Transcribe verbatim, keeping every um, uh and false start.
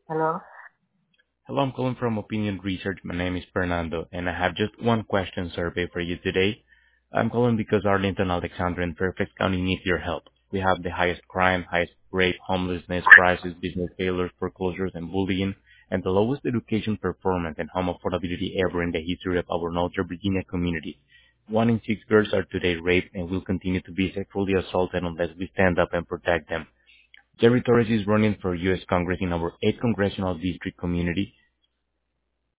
Hello? Hello, I'm calling from Opinion Research. My name is Fernando, and I have just one question survey for you today. I'm calling because Arlington, Alexandria, and Fairfax County need your help. We have the highest crime, highest rape, homelessness, crisis, business failures, foreclosures, and bullying, and the lowest education performance and home affordability ever in the history of our Northern Virginia community. One in six girls are today raped and will continue to be sexually assaulted unless we stand up and protect them. Jerry Torres is running for U S Congress in our eighth Congressional District community,